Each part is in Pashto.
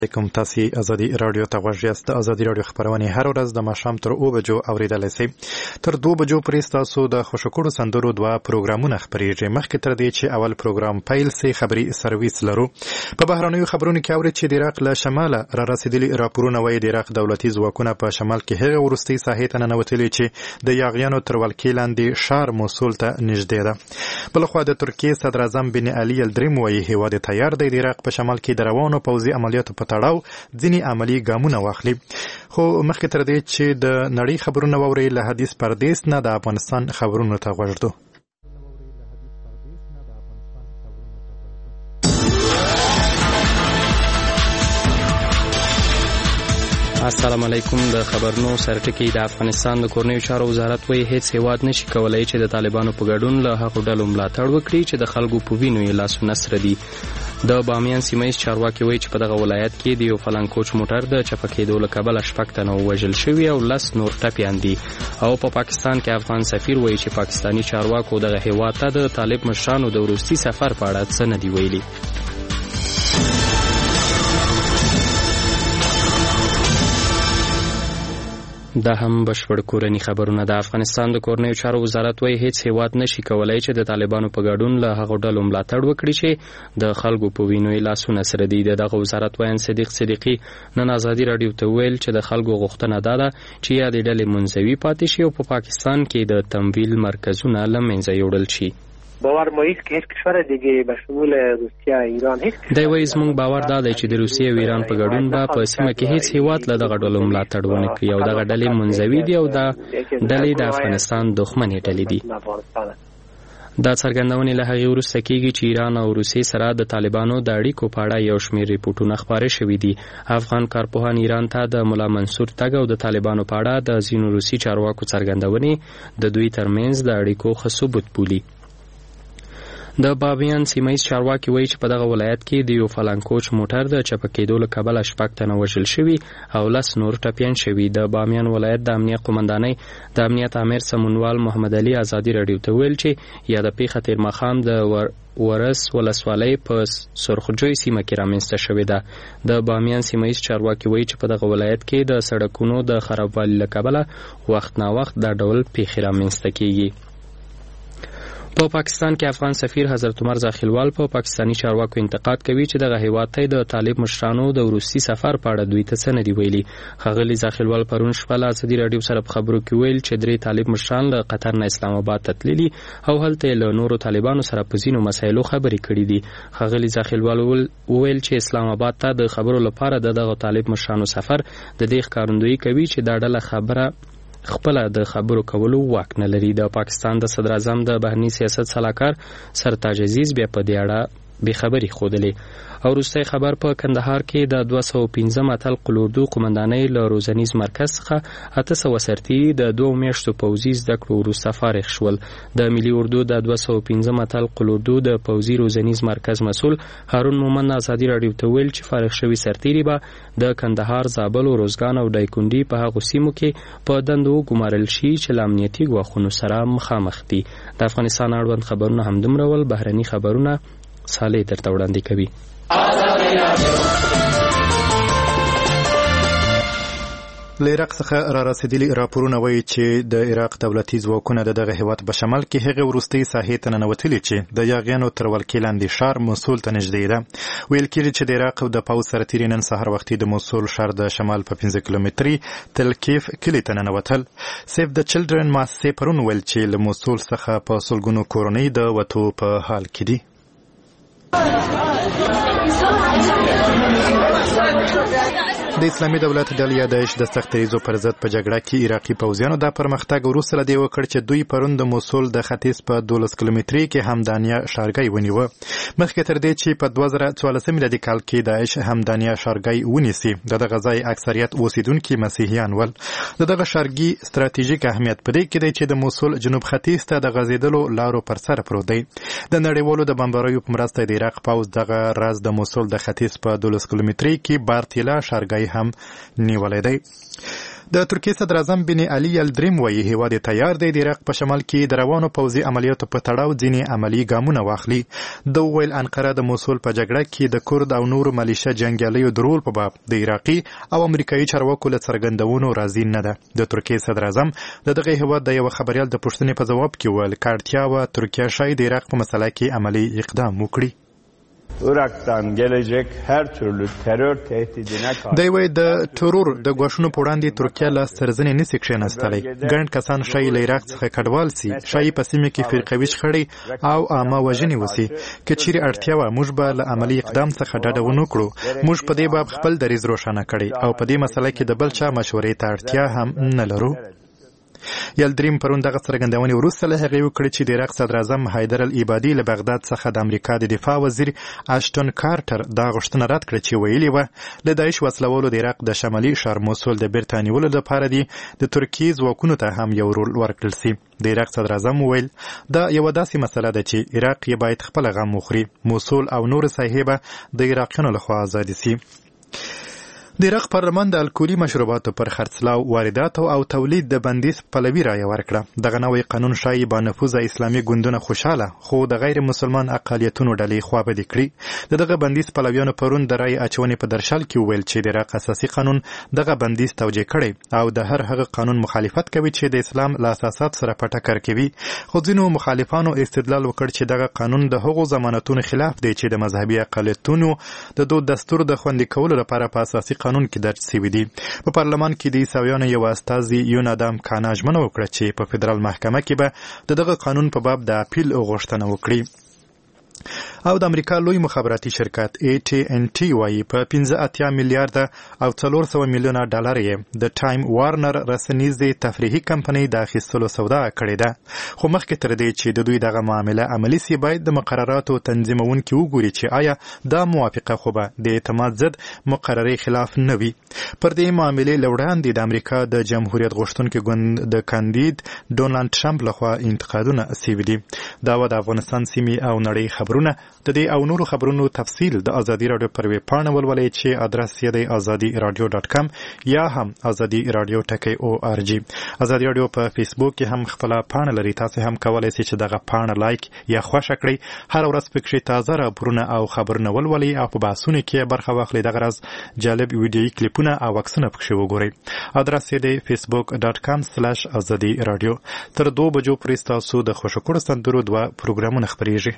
کوم تاسو ازادي رادیو ته غوږ یاست. ازادي رادیو خبرونه هر ورځ د ماښام تر 2 بجو اوریدلای شئ. تر 2 بجو پورې تاسو د خوشکړو سندرو دوه پروګرامونه خبرېږي. مخکې تر دې چې اول پروګرام پیل سي خبري سرویس لرو. په بهرنیو خبرونو کې اوري چې د عراق له شماله را رسیدلي راپورونه وايي د عراق دولتي ځواکونه په شمال کې هغه ورستي ساحې ته ننوتلي چې د یاغیانو تر ولکې لاندې شهر موصول ته نږدې ده. بلخوا د ترکیې صدر اعظم بن علي الدریم وايي هیواد تیار دی د عراق په شمال کې د روانو پوځي عملیاتو په تړاو ځینې عملی ګامونه واخلي. خو مخکې تر دې چې د نړۍ خبرونه واوري له حدیث پردیس نه د افغانستان خبرونو ته غوږ. السلام علیکم. د خبرونو سرټکی د افغانستان د کورنیو چارو وزارت وایي هیڅ هیواد نشي کولای چې د طالبانو په ګډون له هغو ډلو ملاتړ وکړي چې د خلکو په وینو یې لاسونه سره دي. د بامیان سیمه چارواکي وایي چې په دغه ولایت کې د یو فلانکوچ موټر د چپه کېدو له کبله 6 تنه ووژل شوي او 10 نور ټپیان دي. او په پاکستان کې افغان سفیر وایي چې پاکستانی چارواکو دغه هیواد ته د طالب مشرانو د وروستي سفر په اړه څه نه دي ویلي. دا هم بشپړ کورنی خبرونه. د افغانستان د کورنیو چارو وزارت وایي هیڅ هیواد نشي کولای چې د طالبانو په ګډون له هغو ډلو ملاتړ وکړي چې د خلکو په وینو یې لاسونه سره دي. دغه وزارت وایي صدیق صدیقي نن ازادي رادیو ته ویل چې د خلکو غوښتنه ده چې یا د ډلې منځوي پاتې شي او په پاکستان کې د تمویل مرکزونه له منځه یوړل شي. باور ما است که هیچ کشور دیگه به شمول روسیه ایران هیچ دی وایي زموږ باور دا دی چې د روسیې او ایران په ګډون به په سیمه کې هیڅ هیواد له دغه ډلو ملاتړ ونه کړي او دغه ډلې منځوي دي او دا ډلې د افغانستان دښمنې ډلې دي. دا څرګندونې له هغې وروسته کېږي چې ایران او روسیې سره د طالبانو د اړیکو په اړه یو شمېر ریپورټونه خپاره شوي دي. افغان کارپوهان ایران ته د ملا منصور تګ او د طالبانو په اړه د ځینو روسي چارواکو څرګندونې د دوی ترمنځ د اړیکو ښه ثبوت بولي. د بامیان سیمه‌ییز چارواکي وایي چې په دغه ولایت کې د یو فلانکوچ موټر د چپه کېدو له کبله 6 تنه وژل شوي او 10 نور ټپیان شوي. د بامیان ولایت د امنیه قومندانۍ د امنیت امیر سمونوال محمد علي ازادي رادیو ته ویل چې یا د پیښه تیر ماښام د ورس ولسوالۍ په سرخجوی سیمه کې رامنځته شوې ده. د بامیان سیمه‌ییز چارواکي وایي چې په دغه ولایت کې د سړکونو د خرابوالي له کبله وخت ناوخت دا ډول پیښې رامنځته کېږي. په پاکستان کې افغان سفیر حضرت عمر زاخیلوال په پاکستانی چارواکو انتقاد کوي چې دغه هیواد ته د طالب مشرانو د وروستي سفر په اړه دوی ته څه نه دي ویلي. ښاغلي زاخیلوال پرون شپه له ازادي رادیو سره په خبرو کې ویل چې 3 طالب مشران له قطر نه اسلام آباد ته تللي او هلته له نورو طالبانو سره په ځینو مسایلو خبرې کړې دي. ښاغلي زاخیلوال ویل چې اسلام آباد ته د خبرو لپاره دغه طالب مشرانو سفر د دې ښکارندویي کوي چې دا ډله خبره خپل د خبرو کولو واک نه لري. د پاکستان د صدر اعظم د بهرنی سیاست صلاحکار سرتاج عزیز بیا په دې اړه بې خبري ښودلې. او وروستی خبر په کندهار کې د 215 اتل قلوردو قومندانۍ له روزنیز مرکز څخه 800 سرتیري د 2 میاشتو پوځي زده کړو وروسته فارغ شول. د ملي اردو د 215 اتل قلوردو د پوځي روزنیز مرکز مسؤل هارون مومن ازادي رادیو ته ویل چې فارغ شوي سرتیري به د کندهار، زابل، روزګان او دایکنډي په هغو سیمو کې په دندو ګمارل شي چې له امنیتي ګواښونو سره مخامخ دي. د افغانستان اړوند خبرونه همدومره ول. بهرني خبرونه صالح درته وړاندې کوي. له عراق څخه را رسیدلي راپورونه وایي چې د عراق دولتي ځواکونه د دغه هیواد په شمال کې هغه وروستي ساحې ته ننوتلي چې د یاغیانو تر ولکې لاندې ښار موصول ته نږدې ده. ویل کېږي چې د عراق د پوځ سرتیري نن سهار وختي د موصول ښار د شمال په 15 کیلومتري تلکیف کلي ته ننوتل. سیف د چلډرن مؤسسې پرون ویل چې له موصول څخه په سلګونو کورنۍ د وتو په حال کې دي. د اسلامي دولت ډلې داعش د سخت دریځو پر ضد په جګړه کې عراقي پوځیانو دا پرمختګ وروسته له دې وکړ چې دوی پرون د موصول د ختیځ په 12 کیلومتري کې همدانیا ښارګۍ ونیوه. مخکې تر دې چې په 2014 میلادي کال کې داعش همدانیا ښارګۍ ونیسي د دغه ځای اکثریت اوسیدونکي مسیحیان ول. د دغه ښارګۍ ستراتیژیک اهمیت په دې کې دی چې د موصول جنوب ختیځ ته د غځېدلو لارو پر سر پروت دی. د نړیوالو د بمباریو په مرسته د عراق پوځ دغه راز د موصول د ختیځ په 12 کیلومتري کې بارتیلا ښارګۍ هم نیولې دی. د ترکیې صدر اعظم بن علي یلدریم وایي هیواد تیار دی د عراق په شمال کې د روانو پوځي عملیاتو په تړاو ځینې عملي ګامونه واخلي. د ویل انقره د موصل په جګړه کې د کورد او نورو ملیشه جنګیالیو د رول په باب د عراقي او امریکایي چارواکو له څرګندونو راضي نه ده. د ترکیې صدر اعظم د دغه هیواد د یو خبریال د پوښتنې په جواب کې ویل که اړتیا وه ترکیه شاید د عراق په مسله کې عملي اقدام وکړي. Irak'tan gelecek her türlü terör tehdidine karşı دی د ترور د غوښنو په وړاندې ترکیه له سرزنې نسی کښېنستلی. ګڼ کسان شایي له عراق څخه کډوال سي، شایي په سیمه کې فرقوي شخړې او عامه وژنې وسي. که چیرې اړتیا وه موږ به له عملي اقدام څخه ډډه ونه کړو. موږ په دې باب خپل دریځ روښانه کړی او په دې مسله کې د بل چا مشورې ته اړتیا هم نه لرو. یلدریم پرون دغه څرګندونې وروسته له هغې وکړې چې د عراق صدر اعظم حیدر العبادي له بغداد څخه د امریکا د دفاع وزیر اشټون کارټر دا غوښتنه رد کړه چې ویلي وه له داعش وسلوالو د عراق د شمالي ښار موصل د بیرته نیولو لپاره دي د ترکیې ځواکونو ته هم یو رول ورکړل سي. د عراق صدر اعظم وویل دا یوه داسې مسله ده چې عراق یې باید خپله غم وخوري. موصل او نورې ساحې به د عراقیانو لخوا ازادې سي. د عراق پارلمان د الکولي مشروباتو پر خرڅلاو، وارداتو او تولید د بندیز پلوي رایه ورکړه. دغه نوی قانون ښایي با نفوذه اسلامي ګوندونه خوشحاله خو د غیر مسلمان اقالیتونو ډلې خوابدي کړي. د دغه بندیز پلویانو پرون د رایې اچونې په درشل کې وویل چې د عراق اساسي قانون دغه بندیز توجیه کړی او د هر هغه قانون مخالفت کوي چې د اسلام له اساسات سره په ټکر کې وي. خو ځینو مخالفانو استدلال وکړ چې دغه قانون د هغو ضمانتونو خلاف دی چې د مذهبي اقالیتونو د دوی دستور د خوندي کولو لپاره په اساسي قانون کې درج شوي دي. په پارلمان کې د عیسویانو یو استازي یونادام کانا ژمنه وکړه چې په فدرال محکمه کې به د دغه قانون په باب د اپیل غوښتنه وکړي. او د امریکا لوی مخابراتي شرکت AT&T وایي په 85 میلیارډ او 400 میلیونه ډالر یې د ټایم وارنر رسنیزې تفریحي کمپنۍ د اخیستلو سودا کړې ده. خو مخکې تر دې چې د دوی دغه معامله عملي سي باید د مقرراتو تنظیمونکي وګوري چې آیا دا موافقه خو به د اعتماد ضد مقررې خلاف نه وي. پر دې معاملې له وړاندې د امریکا د جمهوریت غوښتونکي ګوند د کاندید ډونالډ ټرمپ لخوا انتقادونه سوي دي. دا و د افغانستان سیمې او نړۍ خبرونه. د دې او نورو خبرونو تفصیل د ازادي رادیو پر ویب پاڼه ولولئ چې ادرس یې دی azadiradio.com یا هم azadiradio.org. ازادي رادیو په فیسبوک کې هم خپل پاڼه لري. تاسو هم کولای شئ چې دغه پاڼه لایک یا خوښ کړئ. هر ورځ پکې تازه راپورونه او خبرونه ولولئ او په بحثونو کې برخه واخلئ. دغه راز جالب ویډیويي کلیپونه او عکسونه پکې وګورئ. ادرس یې دی facebook.com/azadiradio. تر 2 بجو پورې تاسو د خوشکړو سندرو 2 پروګرامونه خبرېږي.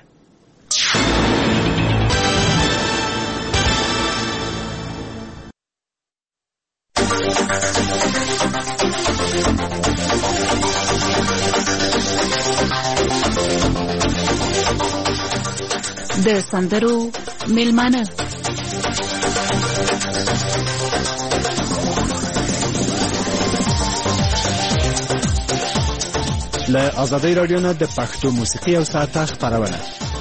د سندرو میلمانه له آزادۍ رادیو نه د پښتو موسیقي او ساعته خبرونه.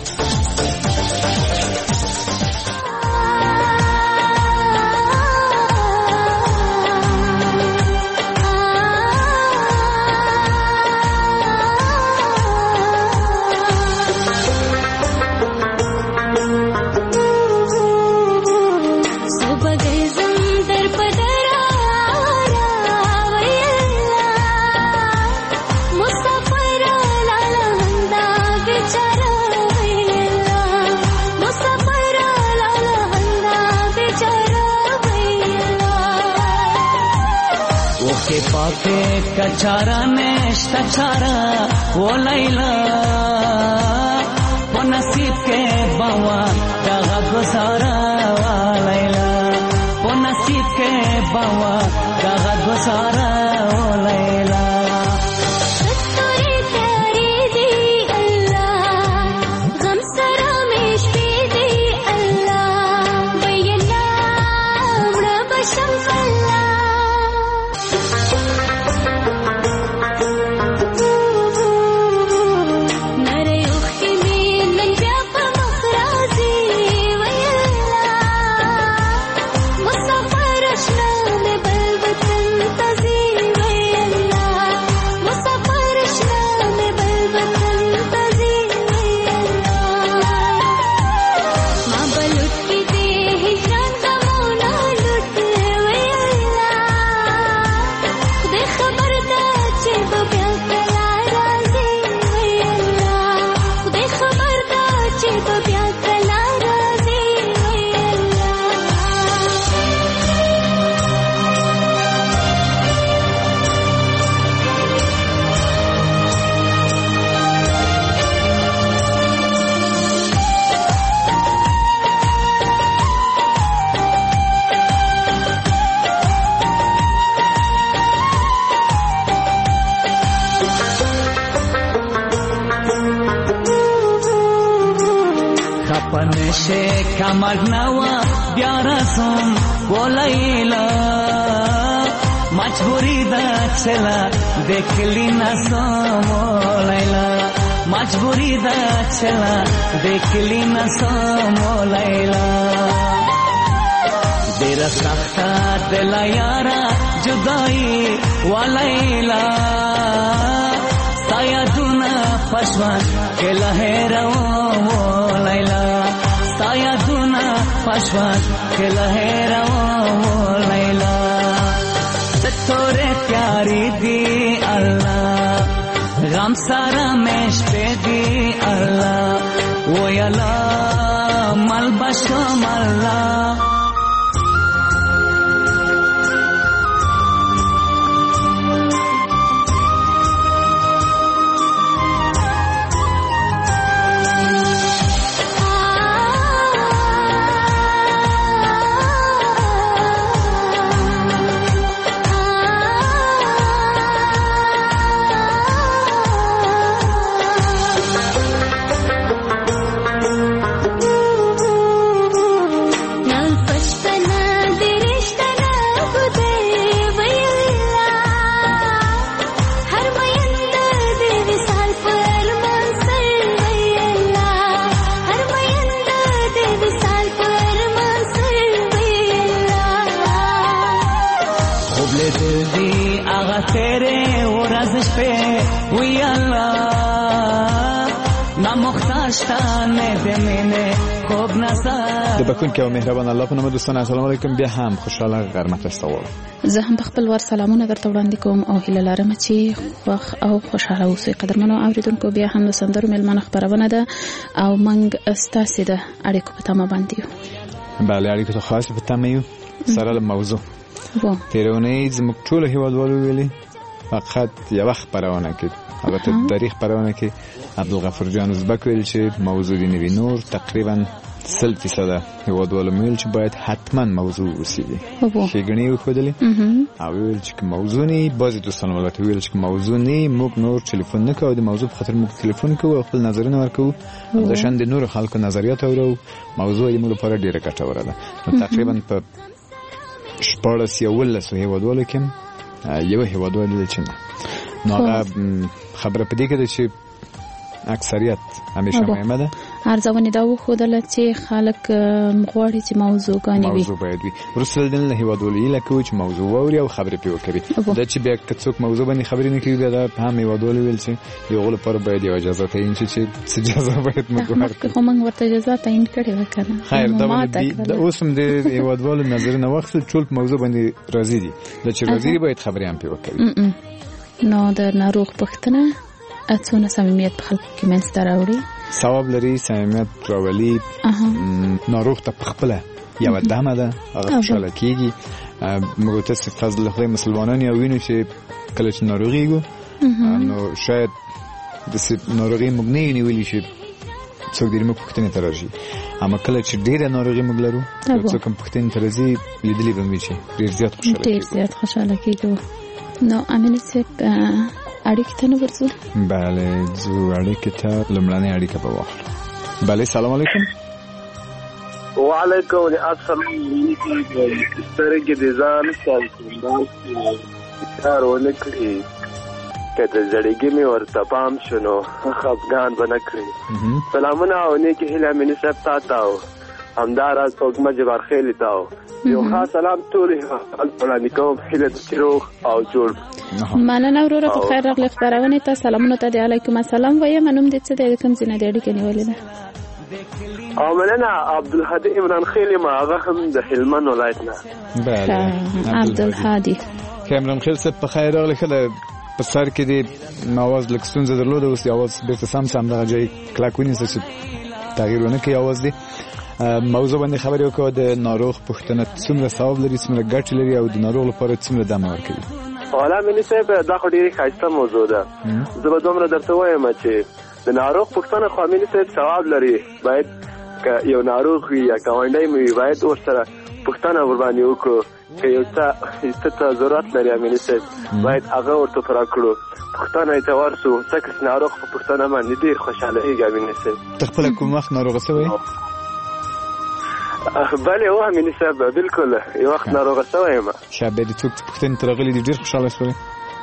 कचारा नेश्ता चारा वो लैला वो नसीब के बावा दगा गुजारा वो लैला वो नसीब के बावा दगा गुजारा वो लैला مسافر اشنا ببل وطن تزي ويلا نشه کمر نوا بیا رسم و لیلا مجبوری دا چلا دیکھلی نسام و لیلا مجبوری دا چلا دیکھلی نسام و لیلا دیر سختا دل یارا جدائی و لیلا سایا دونا پشوان کے لہرا و لیلا سایا دونا پشوان کے لہرا و لیلا تھوڑے پیاری دی اللہ غم سارا میش پہ دی اللہ وہ اللہ ملبشو ملا د بخون کې او مهربان الله په نوم دوستان السلام علیکم بیا هم خوشاله غرمت استوال زه هم په خپل ور سلامونه درته وړاندې کوم او هیله لرم چې خوښ او خوشاله اوسئ قدرمنو اوریدونکو بیا هم د سندرو مېلمانه خبرونه ده او موږ ستاسو د اړیکو په تمه باندې یو بله اړیکو ته خاص په تمه یو سره له موضوع تیرونی زموږ ټول هیوادوالو ویلي فقط یو خبرونه کې البته تاریخ خبرونه کې عبدالغفور جان ازبک ویل چې موضوع دی نوی نور تقریبا 30% هیوادوالو ویل چې باید حتما موضوع وسیږي ښېګڼې وښودلې او ویل چې موضوع نه بعضې دوستانو البته ویل چې موضوع نه موږ نور ټلیفون نه کوو د موضوع په خاطر موږ ټلیفون کوو او خپل نظرونه ورکوو او د شان د نورو خلکو نظریات اورو موضوع یې موږ لپاره ډېره ګټوره ده نو تقریبا په 14 هیوادوالو کې یو هیوادوال چې نه نو هغه خبره په دې کې ده چې اکثریت همیشه مهمه ده ارزونه دا وښودله چې خلک غواړي چې موضوعګانې وي موضوع باید وي وروسته له دې هیوادوالو هیله کوي چې موضوع واوري او خبرې پرې وکړي دا چې بیا که څوک موضوع باندې خبرې نه کوي بیا دا هم هیوادوالو ویل چې د هغو لپاره باید یو اجازه تعیین شي چې څه اجازه باید موږ ورکړو خو موږ ورته اجازه تعیین کړې وه که نه خیر دا باندې اوس هم د هیوادوالو نظرونه واخیستل ټول په موضوع باندې راضي دي دا چې راضي دي باید خبرې هم پرې وکړي نو د ناروغ پوښتنه څونه صمیمیت په خلکو کې منځته راوړي ثواب لري صمیمیت راولي ناروغ ته په خپله یوه دمه ده هغه خوشحاله کېږي موږ تاسې فضل خدای مسلمانان یو وینو چې کله چې ناروغېږو نو شاید داسې ناروغي موږ نه یو نیولي چې څوک دې موږ پوښتنې ته راشي اما کله چې ډېره ناروغي موږ لرو څوک هم پوښتنې ته راځي لیدلي به مې چې ډېر زیات خوشحاله کېږو نو امینه صاحب اړیکې ته نه ورځو بله ځو اړیکې ته لومړنۍ اړیکه به واخلو بله سلام علیکم وعلیکم السلام سترګې د ځان کار ونه کړي که د زړګي مې ورته پام شو نو خفګان به نه کړي سلامونه او نیکې هیله امینه صاحب تا ته او همداراز اوږمه جبارخیلي ته یو خاص سلام ټولې وړاندې کوم هیله ده چې روغ او جوړ مننه وروره په خیر راغلې خپرونې ته سلامونه ته د علیکم السلام وایم نوم دې څه دی د کوم ځای نه د اړیکې نیولې ده او مننه عبدالهادي عمران خیل ما هغه هم د هلمند ولایت نه بله عبدالهادي عمران خیل صاحب په خیر راغلې ښه ده په سر کې دې اواز لږ ستونزه درلوده اوس د اواز بېرته سم دغه ځای کلک ونیسه چې تغییر ونه کړي اواز دې موضوع باندې خبرې وکړو د ناروغ پوښتنه څومره ثواب لري څومره ګټې لري او د ناروغ لپاره څومره دمه ورکوي والا مینې صاحب دا خو ډېرې ښایسته موضوع ده زه به دومره درته وایم چې د ناروغ پوښتنه خو مینې صاحب ثواب لري باید که یو ناروغ وي یا ګاونډی مې وي باید ورسره پوښتنه ورباندې وکړو که یو څه ته ضرورت لري مینې صاحب باید هغه ورته پوره کړو پوښتنه یې ته ورسو ځکه چې ناروغ په پوښتنه باندې ډېر خوشحاله کېږي مینې صاحب ته خپله کوم وخت ناروغه شوی بله و امینی صاحب بالکل یو وخت ناروغه شوی یم شابه دي څوک پښتنې ترغلي دي ډیر خوشاله شول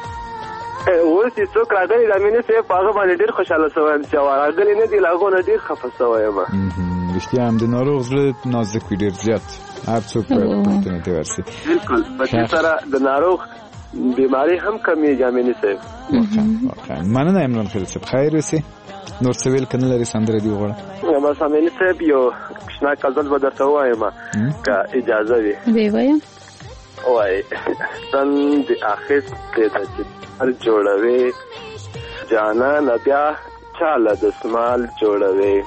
اوس چې څوک راغلي د امینی صاحب هغه باندې ډیر خوشاله شوی یم چې راغلي نه دي لاغو نه ډیر خفه شوی یم رښتیا هم د ناروغ زړه نازک وي ډیر زیات هر څوک پښتنې ته ورسي بالکل په سره د ناروغ بیماری هم کمیږي امینی صاحب واقعا مننه عمران خیل صاحب خیر وسی نور څه ویل کنه لري سندره دی وغواړه بس امینی صاحب یو کښنا غزل به درته وایم که اجازه وي وایم وای سن د اخیست د هر جوړوي جانا بیا چاله د سمال جوړوي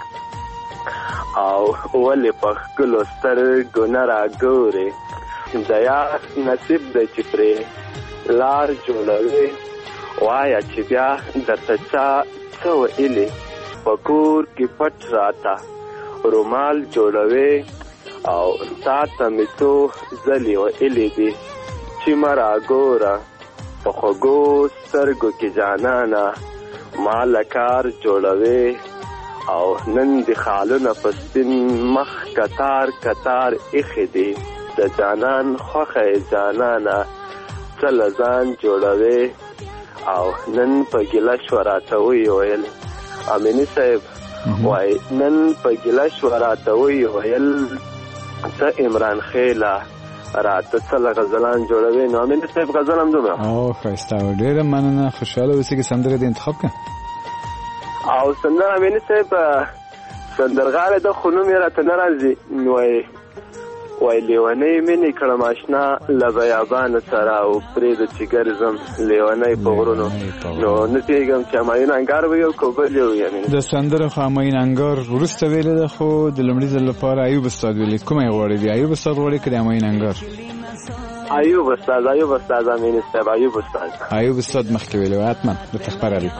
او ولې په ښکلو سترګو نه راګورې دیا نصیب د چې پرې لار جوړوي وایه چې بیا درته چا څه ویلې په کور کې پټ راته رومال جوړوي او تا ته مې څو ځلې ویلې دي چې مه راګوره په خوږو سترګو کې جانانه ما له کار جوړوي او نن د خالونه په سپین مخ کتار کتار ایښې دي د جانان خوښه جانانه څه له ځان جوړوي او نن په ګیله شوه راته ویل امینی صاحب وای نن په ګیله شوه راته ویل ته عمران خیله راته څه له غزلان جوړوي نو امینی صاحب غزل هم دومره ښایسته و ډېره مننه خوشحاله اوسې چې سندره دې انتخاب کړه او سندره امینی صاحب سندرغاړی ده خو نوم یې راته نه راځي وای لیونی مینې کړم اشنا له بیابانو سره او پرېږده چې ګرځم لیونی په غرونو نو نه پوهېږم چې همایون انګار به یو که بل یو د سندرو خو همایون انګار وروسته ویلې ده خو د لومړي ځل لپاره ایوب استاد ویلې کومه یې غواړې دي ایوب استاد غواړې که د همایون انګار ایوب استاد امینی صاحب ایوب استاد مخکې ویلې و حتما درته خبره لیکو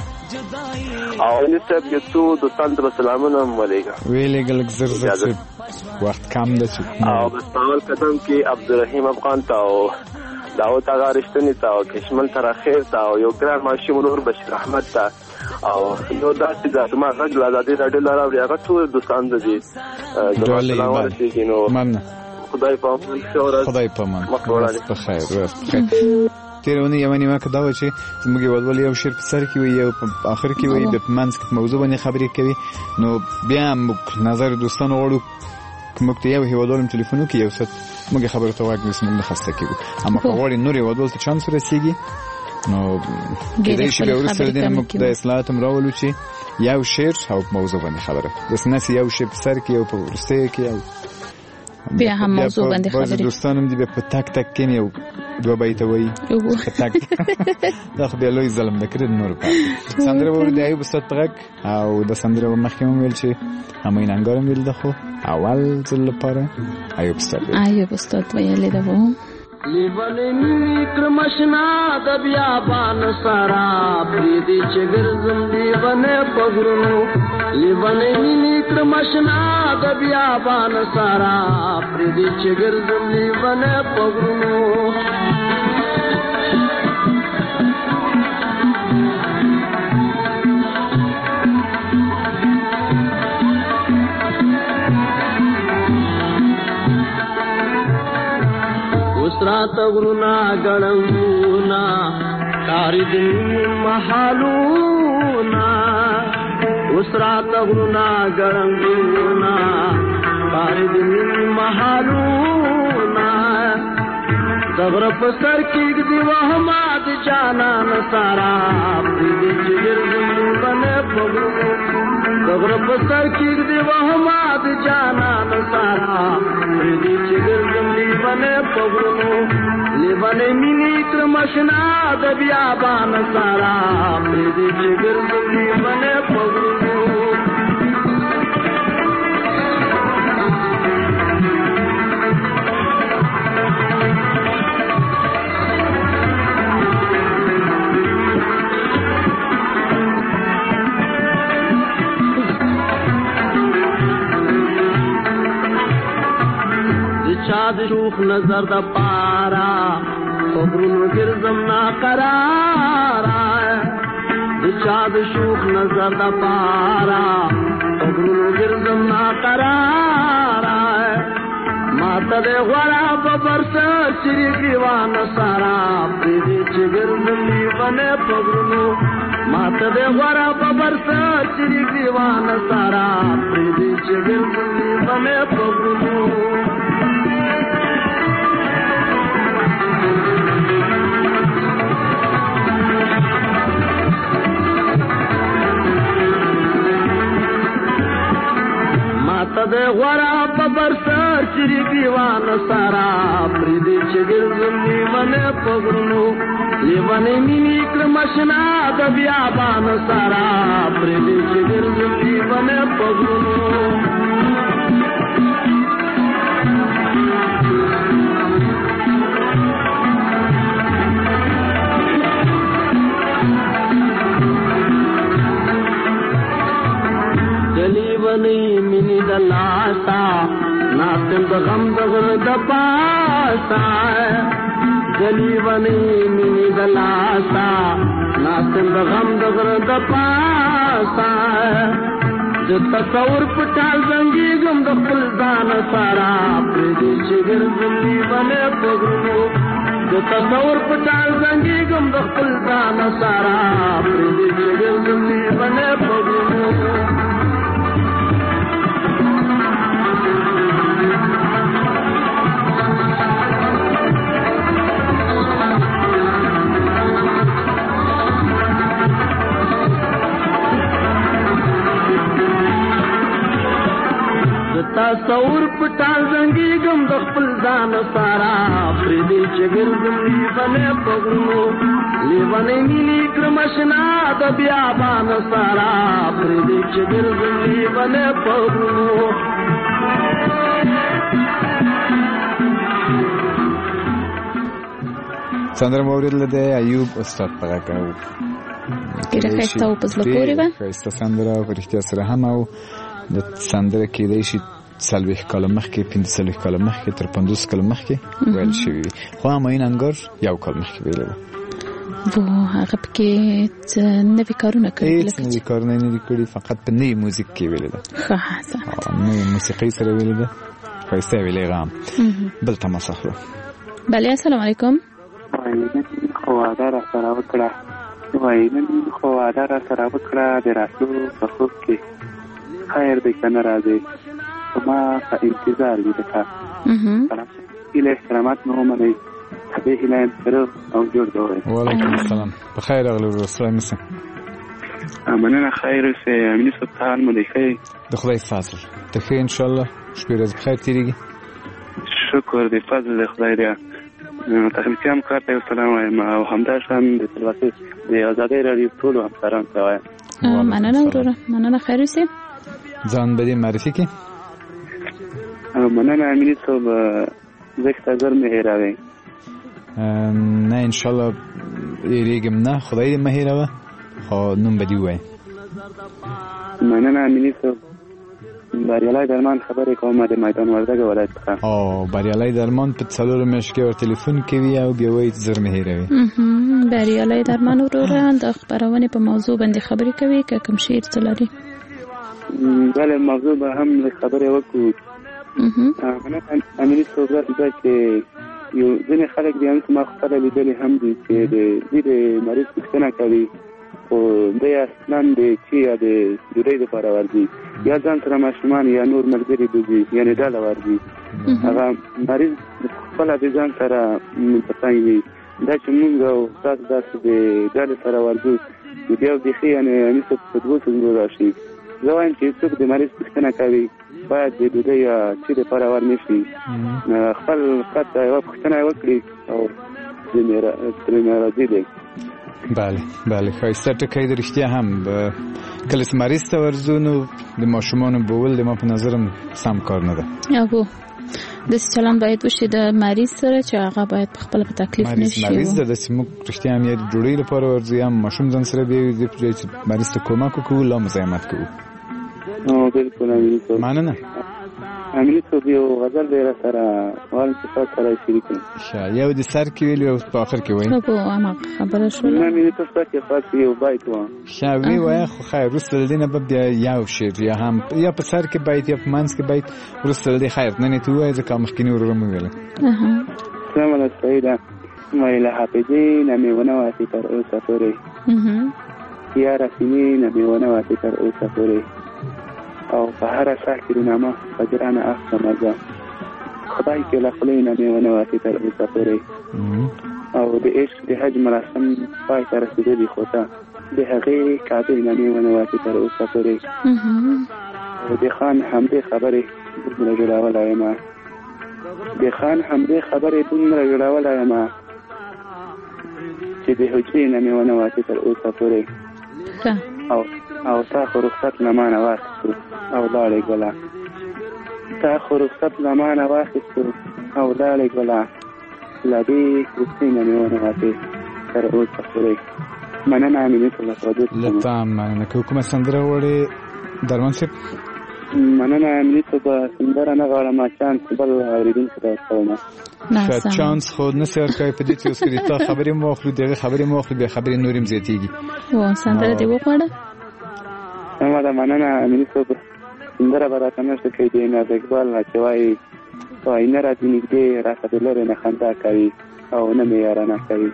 او امینی صاحب یو څو دوستانو ته به سلامونه هم ولیږه ویلېږه لږ زر وخت کم ده چې او بس په اول قدم کې عبدالرحیم افغان ته او داود اغا رښتیني ته او کشمل تراخیر ته او یو ګران ماشوم نور بشیر احمد ته او نو داسې د ما غږ له ازادۍ راډیو نه راوړي هغه ټول دوستان د دې زما سلام ورسېږي نو خدای په امان په خیر تیرونه یو نیمه که دا و چې زموږ یوازول یو شعر په سر کې وي یو په آخر کې وي د منځ کې موضوع باندې خبرې کوي نو بیا موږ نظر دوستانو غواړو موږ ته یو هیوادوالم ټلیفون وکړي یو څه موږ خبرو ته واګ موږ نه خسته کېږو اما که غواړي نور هیوادوال ته چانس ورسېږي نو کېدای شي بیا وروسته له دې نه موږ د اصلاحات هم راولو چې یو شعر او موضوع باندې خبره داسې نه یو شعر په سر کې یو په وروستیو کې یو بیا هم موضوع باندې خبرې بعض دوستانم دي په تک تک کې یو دوه بیت وایي تک دا خو بیا لوی ظلم ده کړی نور پاتې سندره ووري د ایوب استاد په غږ او د سندره مخکې هم ویل چې همایون انګار هم ویل ده خو اول ځل لپاره ایوب استاد ویلې ده لیونی کرمشنا د بیابان سارا پریدي چې ګرځم لیونه پغرونو لیونی کرمشنا د بیابان سارا پریدي چې ګرځم لیونه پغرونو رات غرونا غړونا کاری دن محالونا اوس رات غرونا غړونا کاری دن محالونا صبر په سر کې دی وهمات جانان سارا دې چیر زمونه پغو صبر په سر کې دی وهمات جانان سارا دې چیر زمونه پغو لیوانه مینی کرمشنا د بیابان سارا دې چیر زمونه پغو شاد شوخ نظر دا پارا صبرون گرزم نا قرارا شاد شوخ نظر دا پارا صبرون گرزم نا قرارا ماته د غوړا په برسه چری ګریوان سارا پریدي چې ګرځلي ونه پغرونو ماته د غوړا په برسه چری ګریوان سارا پریدي چې ګرځلي ونه پغرونو ماته د غوړا په برسه چری ګریوان سارا پریدي چې ګرځلي ونه پغرونو لیوانې مینې کرمشنا د بیابان سارا پریدي چې ګرځلي ونه پغرونو لیوانې مینې د لاسا ناستم د غم د غر د پاسا لیوانې مینې د لاسا ناستم د غم د غر د پاسا د تصور پټال زنګي غم د خپل ځان سارا پریدي چې ګرځلي ونه پغرونو د تصور پټال زنګي غم د خپل ځان سارا پریدي چې ګرځلي ونه پغرونو تصور پټال زنګي غم د خپل ځان سارا پریدي چې ګرځلي ونه پغرونو لیوانې مینې کرمشنا د بیابان سارا پریدي چې ګرځلي ونه پغرونو سندره موریدل د ایوب استاد په راکاو ډیره ښایسته او په زړه پورې وه ښایسته سندره په رښتیا سره هم او د سندره کېدای شي 40 کاله مخکې 45 کاله مخکې تر 50 کاله مخکې ویل شوي خو هماین انګار یو کال مخکې ویلی وه هغه پکې نوي کارونه کړي هېڅ نوي کارونه یې نه دي کړي فقط په نوي موزیک کې ویلې ده نوي موسیقۍ سره ویلې ده ښایسته یې ویلې غام بل تماس اخلو بله السلام علیکم خو واده را سره وکړه د راتلو په خوب کې خیر دی که نه راځي ما په انتظار وي د کار هیله احترامات مې ومنئ دې هیله یم سره او جوړ به وایي وعلیکم السلام په خیر راغلی ورور سلام اوسئ مننه خیر اوسئ امیني صاحب ته حال مو دی ښه د خدای فضل ته ښه انشاءالله شپې ورځې په خیر تېرېږي شکر دی فضل د خدای دی تخنیکي همکار ته یو سلام وایم او همداشان د تلوسې د ازادۍ راډیو ټولو همکارانو ته وایم مننه وروره مننه خیر اوسئ ځان به دې معرفي کړي مننه امیني صاحب زه ښه مې هېروئ نه انشاءالله هېرېږم نه خدای دې مه هېروه خو نوم به دې ووایي مننه امیني صاحب بریالی درمان خبرې کوم د میدان وردګ ولایت څخه بریالی درمان په 4 میاشت کې ور تلیفون کوي او بیا وایي زر مې هېروي بریالی درمان وروره د خپرونې په موضوع باندې خبرې کوي که کوم شعر څه لري بله موضوع به هم خبرې وکړو امیني صاحب دا چې یو ځینې خلک دي هم چې ما خپله لیدلي هم دي چې د دې د مریض پوښتنه کوي خو دی اصلا د چې یا د ډوډۍ دپاره ورځي یا ځان سره ماشومان یا نور ملګري بوځي یعنې ډله ورځي هغه مریض خپله د ځان سره په څنګ وي دا چې مونږ او تاسو داسې د ډلې سره ورځو نو بیا بیخي یعنې همېشه په 2 څنګو راشي زه وایم چې څوک د مریض پوښتنه کوي باید د ډوډۍ یا چې دپاره ور نه شي خپل خط ته یوه پوښتنه یې وکړي او ترې ناراضي دی بله ښایسته ټکی د رښتیا هم کله چې مریض ته ورځو نو د ماشومانو بول د ما په نظرم سم کار نه ده یابو داسې چلند باید وشي د مریض سره چې هغه باید په خپله په تکلیف نه شي مریض ده داسې موږ رښتیا هم یا د ډوډۍ لپاره ورځو یا ماشوم ځان سره بیایو د ځای چې مریض ته کمک وکړو لا مزاحمت کوو بالکل مننه امنیت صاحب یو غزل دی را سره غواړم چې تاسو سره شریک کړم. یو د سر کې ویل او په اخر کې وایي. په هغه خبره شوله. نه امنیت صاحب کې خاص یو بایت و. شاوی وای خو خیر وروسته د دې نه به بیا یو شعر یا هم یا په سر کې بایت یا په منځ کې بایت وروسته د خیر نه ته وایي ځکه مخکینی ورور مې ویل. سلام علیکم سیدا مایله حافظي نمې ونه واسي تر اوسه پورې. یا رسمي نمې ونه واسي تر اوسه پورې. او په هر ساعت کې نامه فجرانه اخته مزه خدای کې له خلې نمې ونه واسي تر اوسه پورې. او د عشق د حج مراسم پای ته رسېدلي خو ته د هغې کعبې نمې ونه واسي تر اوسه پورې. او د خان همدې خبرې دومره جوړولی یم د خان همدې خبرې دومره جوړولی یم چې د حجرې نمې ونه واسي تر اوسه پورې. او تا خو رخصت له مانه واخیستو او لاړې ګله تا خو رخصت له مانه واخیستو او لاړې ګله له دې وروستۍ نمې ونه واسي تر اوسه پورې. مننه امینې صاحب له تا مننه. که کومه سندره غواړې درمان صاحب؟ مننه امینې صاحب سندره نه غواړم چانس بل اورېدونکو ته ورکوم. چانس خو نسې ورکوي په دې چې اوس که د تا خبرې مو واخلو د هغې خبرې مو واخلو بیا خبرې نورې هم زیاتېږي. سندره دې وغواړه. سمه ده مننه امینې صاحب سندره به راته نشته کوي د ناز اقبال نه چې وایي نه راځي نږدې راته د لرې نه خندا کوي او نه مې یارانه کوي.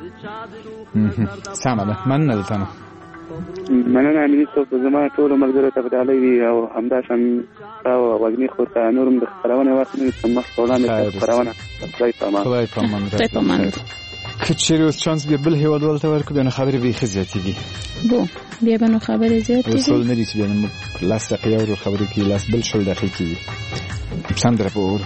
سمه ده مننه دلته نه مننه امینې صاحب زما ټولو ملګرو ته بدالۍ وي او همداشان او وږمې خور ته نور هم د خپرونې وخت نه وي چې مخکې وړاندې خپرونه خدای په امان. خدای په امان. که چیرې اوس چانس بیا بل هېوادوال ته ورکړو بیا نو خبرې بیخي زیاتېږي. بیا به نو خبرې زیاتېږي. اصول نه دي چې بیا نو 10 دقیقې اورو خبرې کېږي 10 بل 20 دقیقې کېږي. سندره به واورو.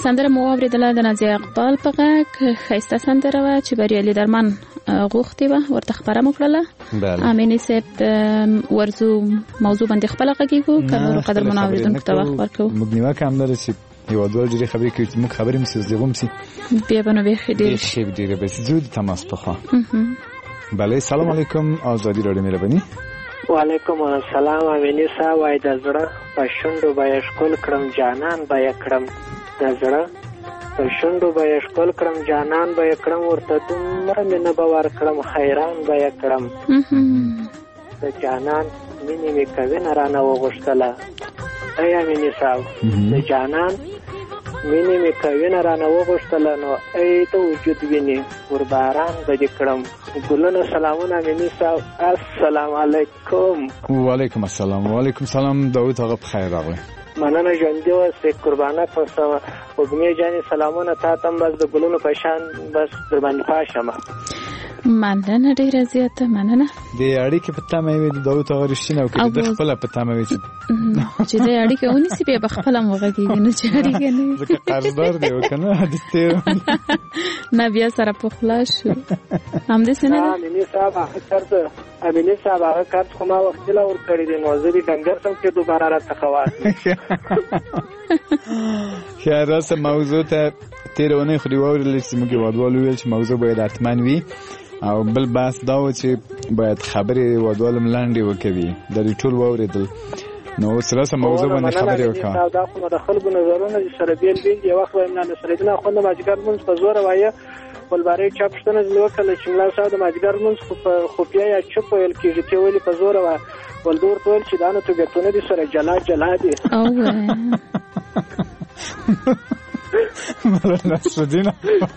سندره مو اوریدله د نازیه اقبال په غږ ښایسته سندره وه چې بریالي درمن غوښتې وه ورته خپره مو کړله. امینې صاحب ورځو موضوع باندې خپله غږېږو که نورو قدرمنو اورېدونکو ته وخت ورکوو. موږ نیوکه همداره چې هېوادوال ډېرې خبرې کوي چې موږ خبرې هم سي زغم سي بیا به نو بیخي ډېرې به سي ځو د تماس پخوا. بله سلام علیکم آزادي راډیو مهرباني. وعلیکم السلام. امینې صاحب وایي د زړه په شونډو به یې ښکل کړم جانان به یې کړم د زړه په شونډو به یې ښکل کړم جانان به یې کړم ورته دومره مینه به ورکړم حیران به یې کړم د جانان مینې مې کوینه رانه وغوښتله. ای امینې صاحب د جانان مینې مې کوینه رانه وغوښتله نو ای د وجود وینې ورباران به دې کړم. ګلونه سلامونه امینې صاحب. السلام علیکم. وعلیکم السلام. وعلیکم سلام. داود آقا بخیر راغلی. مننه ژوندي اوسې قربانه کوم. وږمې جانې سلامونه تا ته هم بس د ګلونو په شان بس در باندې پاشمه. مننه ډېره زیاته مننه. د اړیکې په تمه وي د داود آقا رښتینه او که د خپله په تمه وي چې د اړیکې ونیسي بیا به خپله هم وغږېږي نو چې اړیکې نه وي ځکه قرضدار دی او که نه د تېر نه بیا سره پخلا شو همداسې نه ده. امینې صاحب هغه کارت خو ما وختي لا ورکړی دی نو زه دې ډنګر سم چې دوباره راڅخه واخلي. ښه راسه موضوع ته تېره اونۍ خو دې واورېدلې چې زموږ هېوادوال وویل چې موضوع باید حتما وي او بل بحث دا و چې باید خبرې هېوادوال هم لنډې وکوي. دا دې ټول واورېدل نو اوس راسه موضوع باندې خبرې وکړه. دا خو د خلکو نظرونه چې سره بېل بېل دي. یو وخت وایم نصرالدین اخوند د مازدیګر لمونځ په زوره وایه ولبارې چا پوښتنه ځینې وکړله چې ملا صاحب د مازدیګر لمونځ خو په خفیه یا چوپ ویل کېږي ته ولې په زوره وایه ول ده ورته ویل چې دا نو طبیعتونه دي سره جلا جلا دي. نصرالدین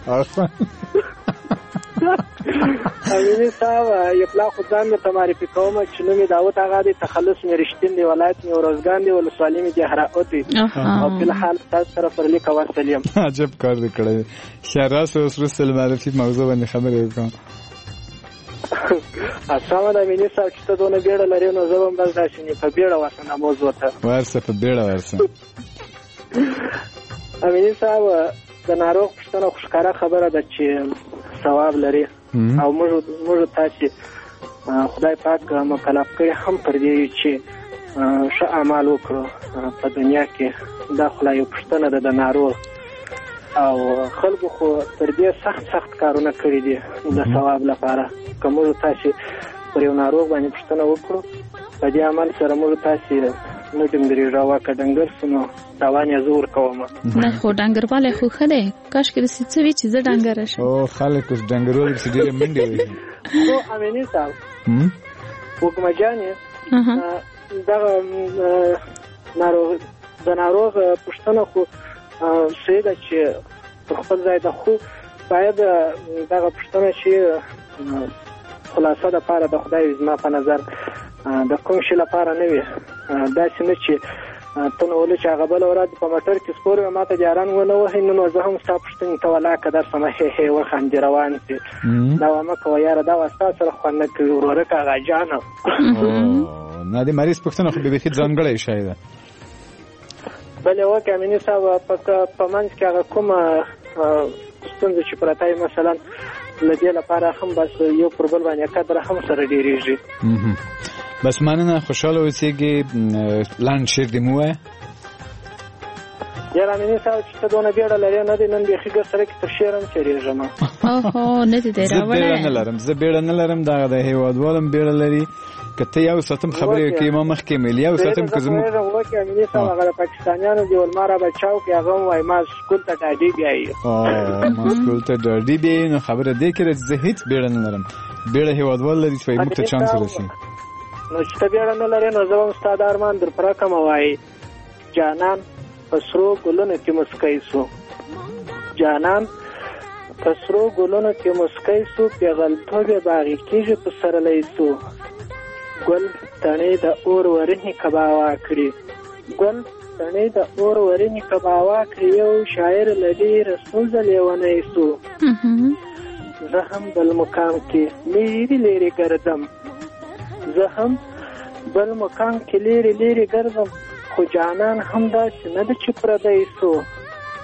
امینې صاحب یو پلا خو ځان مې ته معرفي کوم چې نوم یې داود آغا دی تخلص مې رښتین دی ولایت مې ورزګان دی ولسوالي مې دهراوت دی او فلحال تاسو سره پر لیک ورسل یم. عجب کار دې کړی. ښه راسه اوس وروسته له معرفي موضوع باندې خبرې وکړو. اسامه د امینې صاحب چې ته دونه بیړه لرې نو زه به هم بس داسې په بیړه ورسم موضوع ته ورسه په بیړه ورسه. امینې صاحب د ناروغ پوښتنه خو ښکاره خبره ده چې ثواب لري او موږ تاسې خدای پاک مکلف کړي هم پر دې چې ښه اعمال وکړو په دنیا کې. دا خو لا یو پوښتنه ده د ناروغ او خلکو خو تر دې سخت کارونه کړي دي د ثواب لپاره. که موږ تاسې پر یو ناروغ باندې پوښتنه وکړو په دې عمل سره موږ تاسې نه ډنګرېږه که ډنګر سو نو تاوان یې زه ورکوم. نه خو ډنګروالی خو ښه دی. کاشکې داسې څه وي چې زه ډنګره شم. خلک اوس ډنګروالی پسې ډېرې منډې وهي. خو امینې صاحب وږمه جانې دغه د ناروغ پوښتنه خو صحیح ده چې پر خپل ځای ده خو باید دغه پوښتنه چې خلاصه دپاره د خدای زما په نظر د کوم شي لپاره نه وي. داسې نه چې ته نو ولې چې هغه بله ورځ په موټر کې سپور وي ما ته جاران ونه وهي نو زه هم ستا پوښتنې ته ولاکه درسمه هې وخاندې روان سي. دا وه مه کوه یاره دا وه ستا سره خوند نه کوي ورورک هغه جانه. نه د مریض پوښتنه خو بیخي ځانګړی شی ده. بلې وکړې امینې صاحب په منځ کې هغه کومه ستونزه چې پرته وي مثلا له دې لپاره هم بس یو پر بل باندې قدر هم سره ډېرېږي. بس مننه خوشحاله اوسېږي. لنډ شعر دې مو ووایه. یاره امینې صاحب چې ته دونه بیړه لرې نه دی نن بیخي ګر سره کې تر شعر هم تېرېږم. نه دي دی راوړی. زه بیړه نه لرم دغه د هېوادوال هم بیړه لري. که ته یو ساتم خبرې وکړې ما مخکې مې یو ساتم که زموږ وکړې امینې صاحب هغه د پاکستانیانو دی ول ما را بچاو کې هغه هم وایي ما سکول ته ډاډي بیایي. ما سکول ته ډاډي بیایي نو خبره دې کې زه هېڅ بیړه نه لرم. بیړه هېوادوال لري چې موږ ته چانس ورسي. نو چې ته بیړه نه لرې نو زه به هم ستا د ارمان در پوره کړم. وایي جانان په سرو ګلونو کې مسکی سو جانان په سرو ګلونو کې مسکی سو پیغلتوب یې باغي کېږي په سرلی سو ګل تڼۍ د اور ورنې کباوا کړي ګل تڼۍ د اور ورنې کباوا کړي یو شاعر له ډېره ستونزه لیونی سو زه هم بل مقام کې لیرې ګرځم زه هم بل مقام کې لیرې ګرځم خو جانان هم داسې نه ده چې پردی سو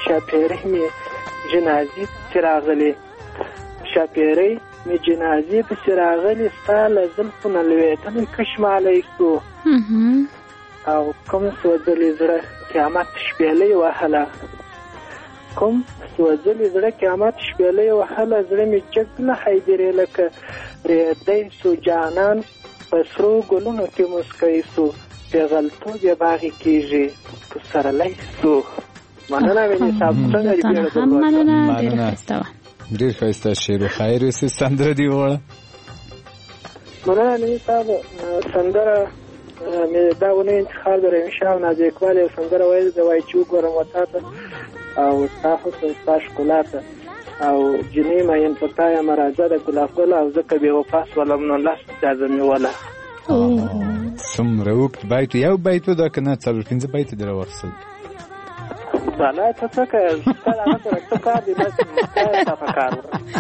شاپیرۍ مې جنازې پسې راغلې شاپیرۍ مې جنازې پسې راغلې ستا له زلفو نه لوېدلی کشمالی سو او کوم سوځلي زړه قیامت شپېلۍ وهله کوم سوځلي زړه قیامت شپېلۍ وهله زړه مې جګ نه حیدرې لکه ریدی سو جانان په سرو ګلونو کې مسکی سو پیغلتوب یې باغې کېږي پسرلی سو مننه مې صاحب څنګه دې بیړه مننه ډېره ښایسته وه ډېر ښایسته شعر و خیر اوسې سندره دې ووړه مننه مې صاحب سندره مې دا ونې انتخاب د رحیم شاه او نازي اقبال یو سندره ویل ده وایي چې وګورم وتا ته او ستا حسن ستا ښکلا ته او جنې مین په تا یم راځه د ګلاب ګله او زه که بې وفا سولم نو لس اجازه مې وله څومره اوږد بیت یو بیت و دا که نه 4-5 بیت دې راواخیستل بالا ته څه کوې ستا د هغه سره څه کار دی بس ستا په کار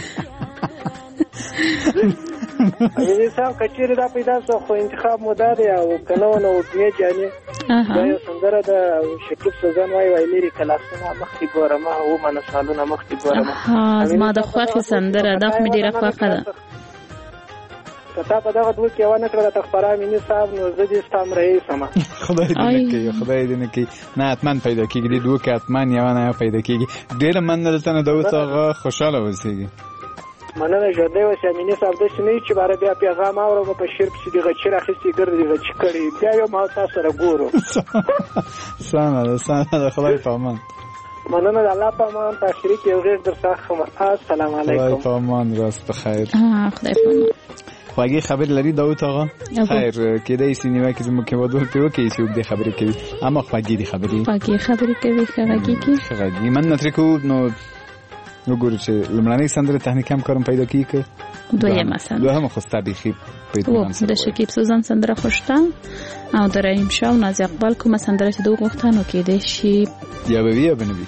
یعنې صاحب که چېرې دا پیدا شو خو انتخاب مو دا دی او که نه و نو وږمې جانې دا یو سندره ده شکیب سوزان وایي لرې کلاسونه مخکې ګورم 7 سالونه مخکې ګورم زما د خوښې سندره دا خو مې ډېره خوښه ده که تا په دغه دوه کې یوه نه کړه راته خپره مینې صاحب نو زه دې ستا رئیس یم خدای دې نه کوي خدای دې نه کوي نه حتما پیدا کېږي دې دوه کې حتما یوه نه یوه پیدا کېږي ډېره مننه دلته نه ده اوس هغه خوشحاله اوسېږي مننه ژوندی اوسې امینې صاحب داسې نه وي چې باره بیا پیغام اورم په شعر پسې دې غچي راخیستې ګرځې غچي کړې بیا یو ما تا سره ګورو سمه ده سمه ده خدای په امان مننه د الله په امان په آخري کې یو غېږ در څخه السلام علیکم خدای په امان راست په خیر خدای په امان خواږې خبرې لري داود آقا خیر کېدای شي نیوکې زموږ هېوادوال پرې وکړي چې اوږدې خبرې کوي اما خواږې دي خبرې کوي ښه غږېږي ښه غږېږي من نه ترې کوو نو وګورو چې لومړنۍ سندره تخنیکي همکارم پیدا کېږي که دویمه سندره دوهمه خو ستا بیخي د شکیب سوزان سندره خوښ ده او د رحیم شاه او نازي اقبال کومه سندره چې دوی غوښته نو کېدای شي یا به وي یا به نه وي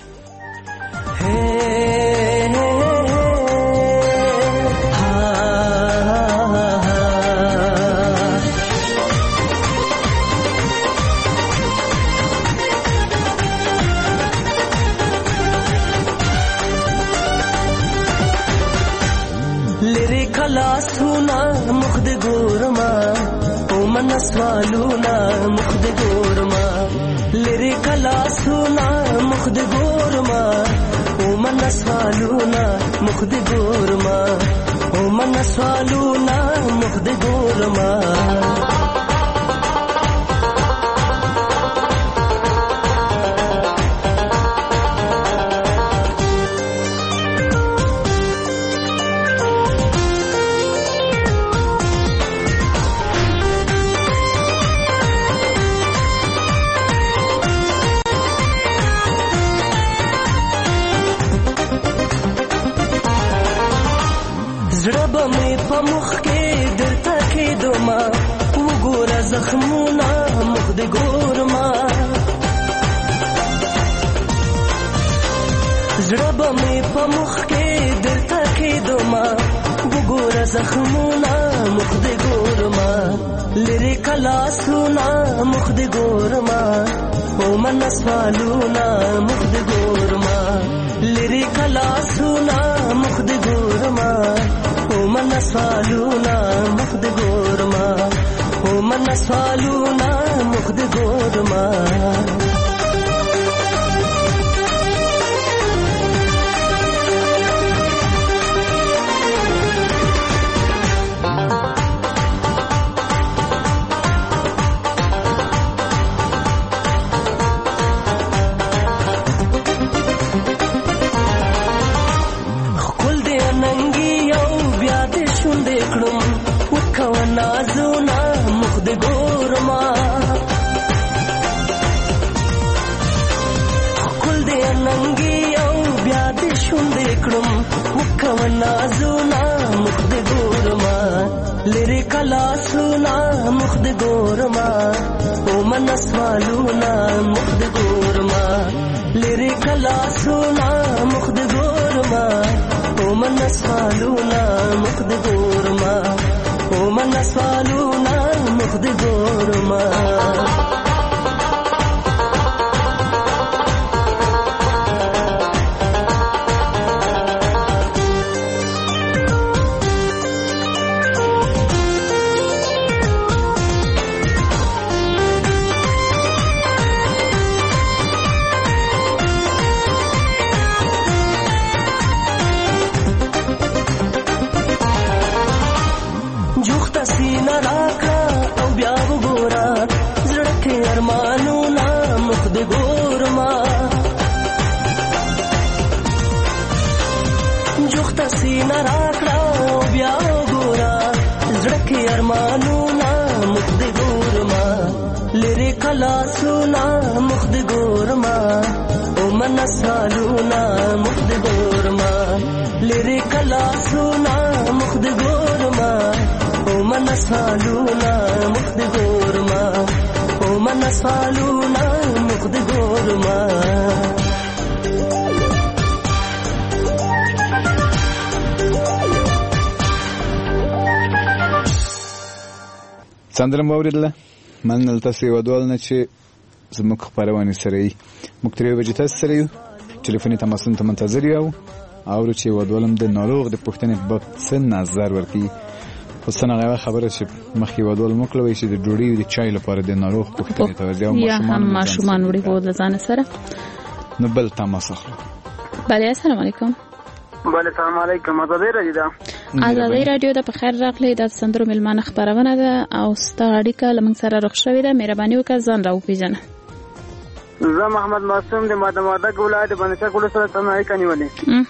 خلاصونا مخد ګورما او من سوالونا مخد ګورما لری خلاصونا مخد ګورما او من سوالونا مخد ګورما او من سوالونا مخد ګورما زخمونا مخد ګورما زړه به مې په مخ کې درته کېدما وګوره زخمونا مخد ګورما لرې کلاسونا مخد ګورما او من سوالونا مخد ګورما لرې کلاسونا مخد ګورما او من سوالونا مخد ګورما من سوالونا مخد ګورما خپل دې ننګي یو بیا دې شونډې کړم وکاو نازونا مخد ګورما خپل دې ننګي یو بیا دې شونډې کړم وکاو نازونا مخد ګورما لری کلاسونا مخد ګورما او من سوالونا مخد ګورما لری کلاسونا مخد ګورما او من سوالونا مخد ګورما او من سوالونا مخد ګورما مینه راکړه بیا وګوره زړه کې ارمانونه مخ دې ګورما لري کلاسونه مخ دې ګورما او من سالونه مخ دې ګورما لري کلاسونه مخ دې ګورما او من سالونه مخ دې ګورما او من سالونه مخ دې ګورما سندره مو اوریدله مننه تاسو یو ډول نه چې زموږ خبرونه سره یې موږ تر یو بجې تاسو سره یو ټلیفوني تماسونه ته منتظر یو او چې یو ډولم د ناروغ د پښتنې په څه نظر ورکړي خو څنګه خبره چې مخکې یو ډول مکلوي چې د ډوډۍ او د چای لپاره د ناروغ پښتنې ته ورځي او ماشومان وړي په ځان سره نو بل تماس اخلو. بله السلام علیکم. بله السلام علیکم. ازادي رادیو د په خیر راغلی د سندرو ملمانه خبرونه ده او ستا اړیکه لمن سره رخ شوې ده. مهرباني وکړه ځان راو پیژنه. زه محمد معصوم د مادمادک ولایت باندې کولو سره تمای کنيولې.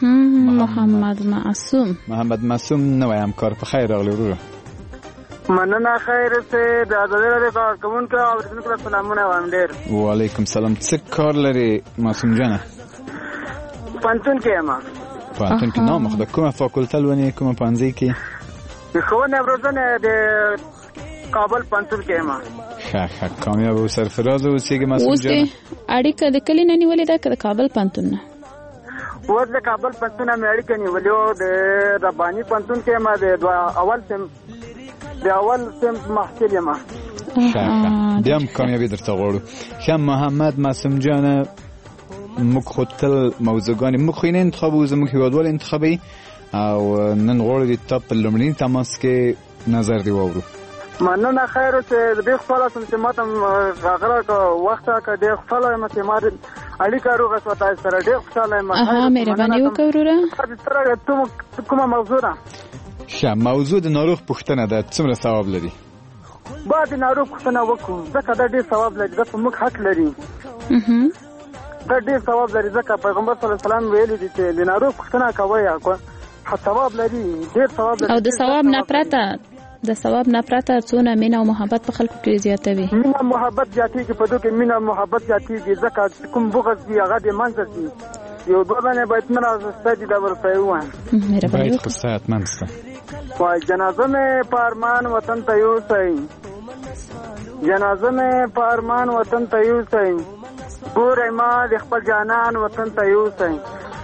محمد معصوم نو همکار په خیر راغلی وروره. مننه خیر سه د ازادي رادیو کارکونکو او د سلامونه وایم ډیر. وعلیکم سلام. څه کار لري معصوم جانه؟ پانتون کې ما پانتون کې نو مخ د کومه فاکولټه لونی کومه پانځي کې خونه روزنه د کابل پانتون کې ما ښه کامیاب او سرفراز اوسېږي معصوم جان. اړیکه د کلی نه نیولې ده د کابل پانتون نه و د کابل پانتون مې اړیکه نیولې او د رباني پانتون کې ما د اول سم محصل ما بیا هم کامیابی درته غواړو. ښه محمد معصوم جان موږ خو تل موضوعګانې موږ خو یې نه انتخابو زموږ هېوادوال انتخابوي او نن غواړو د تا په لومړني تماس کې نظر دې واورو. مننه خیر اوسې ډېر خوشحاله شوم چې ما ته راغله وخت راکړه. ډېر خوشحاله یم چې ما اړیکه روغه شوه تاسو سره. ډېر خوشحاله یم. مهرباني وکړه وروره. کومه موضوع ده؟ ښه موضوع د ناروغ پوښتنه ده. څومره ثواب لري؟ باید د ناروغ پوښتنه وکړو ځکه دا ډېر ثواب لري. دا په موږ حق لري. دا ډېر ثواب لري ځکه پیغمبر صلی الله علیه وسلم ویلي دي چې د ناروغ پوښتنه کوئ ثواب لري. ډېر ثواب لري. او د ثواب نه پرته څونه مینه او محبت په خلکو کې زیاتوي. مینه محبت زیاتېږي په دوی کې مینه محبت زیاتېږي ځکه کوم بغض وي هغه د منځه شي. یو دوه باندې باید نه راسته دي دا ورته ووایم. باید خو صحتمند سته. وای جنازه مې په ارمان وطن ته یوسئ. جنازه مې په ارمان وطن ته یوسئ. ګورئ ما د خپل جانان وطن ته یوسئ.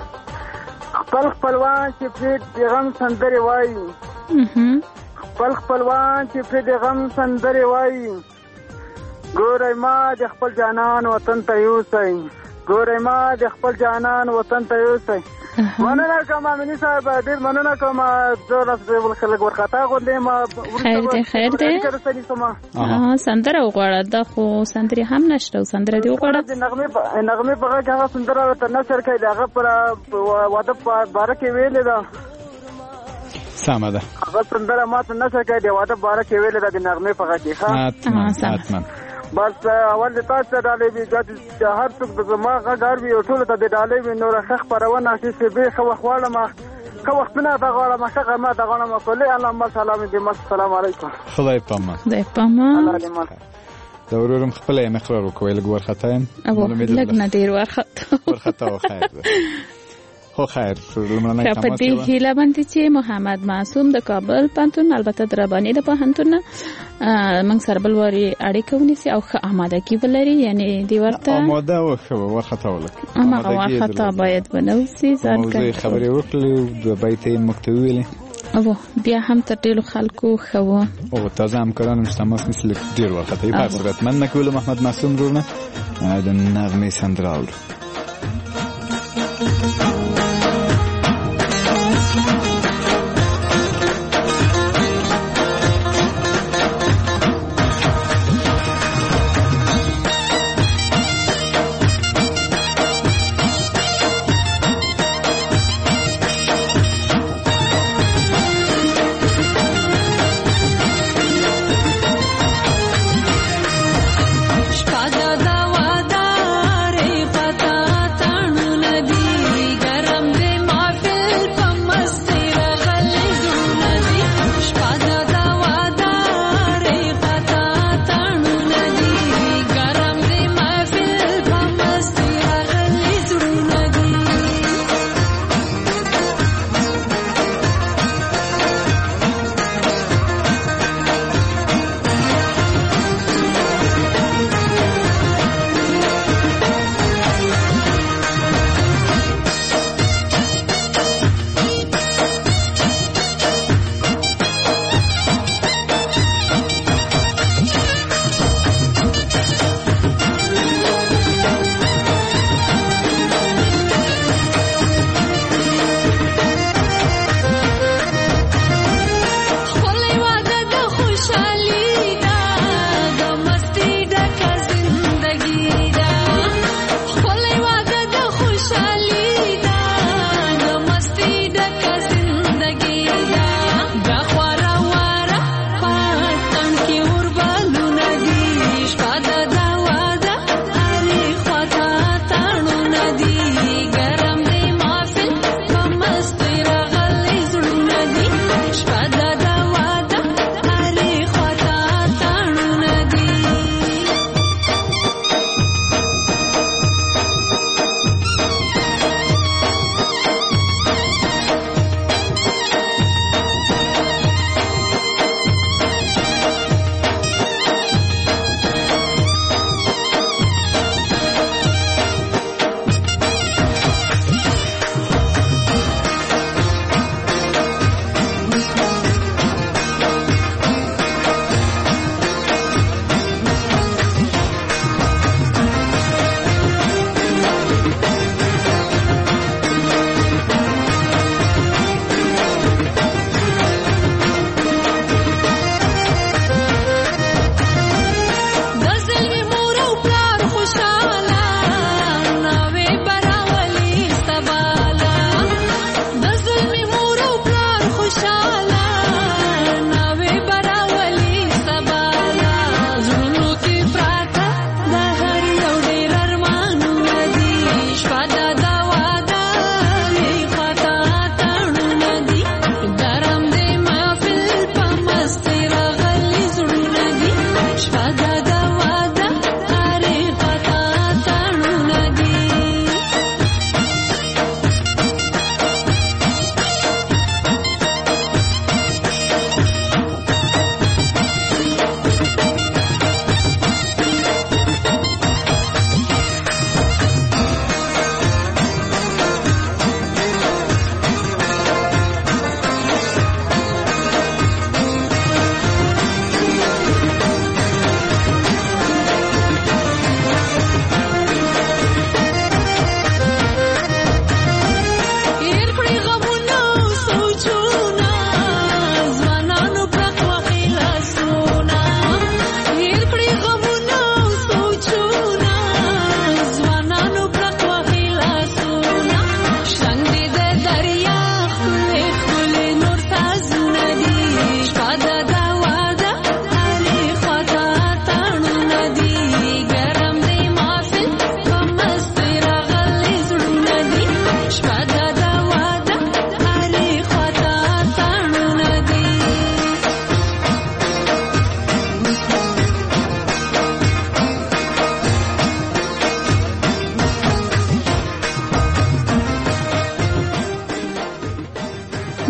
خپل خپلوان چې پرې د غم سندرې وایي. خپل خپلوان چې پرې د غم سندرې وایي. ګورئ ما د خپل جانان وطن ته یوسئ. ګورئ ما د خپل جانان وطن ته یوسئ. مننه کوم امینی صاحب ډېر مننه کوم. زه راځم خلک ورخطا غوندې ما خیر دی سندره وغواړه. دا خو سندرې هم نشته او سندره دی وغواړه. د نغمې په غږ هغه سندره ورته نشر کړي. هغه پر واده په باره کې ویلې ده. سمه ده. هغه سندره ما ته نشر کړي. د واده په باره کې ویلې ده د نغمې په غږ کې. حتما بس اول د تاسو ډالې وي چې هر څوک د زما غږ وي او ټول ته د ډالې وي نور ښه خبرونه چې به خو خواړه ما خو وختونه دا غواړم څنګه ما دا غواړم کولې الله سلام دې السلام علیکم. خدای پامان. خدای پامان. دا ورورم خپل یې مخرر وکوي لګ ورخته يم. لګ نه ډیر ورخته خیر ده. خو خیر په دې هیله باندې چې محمد معصوم د کابل پانتون البته د رباني د پانتون موږ سره بل وری اړیکه ونیسي او ښه آماده کی ولري. یعنی دی ورته آماده ورخته ولک اما ورخته باید بنوسي ځان کوي خبرې وکړي د بیتې مکتوب ویلي او بیا هم تر ټولو خلکو خو او تازه همکارانو مستماس مثل ډیر ورخته په صورت من نکول محمد معصوم رونه د نغمه سندراول. Pada da wa da re pata tanu nadi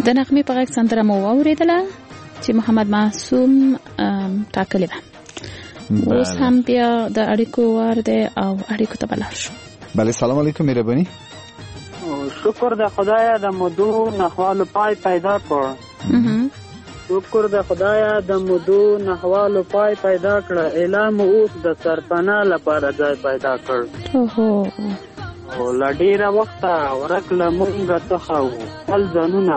د نغمې په غږ سندره مو واورېدله چې محمد معصوم ټاکلې ده. اوس هم بیا د اړیکو وار دی او اړیکو ته بلار شو. بله سلام علیکم مهرباني. شکر د خدای د مدو نحوالو پای پیدا کړ. شکر د خدای د مدو نحوالو پای پیدا کړ. اعلان اوس د سرپناه لپاره ځای پیدا کړ. او لډیره وخت ورکله مونږ څخه خپل ځانونه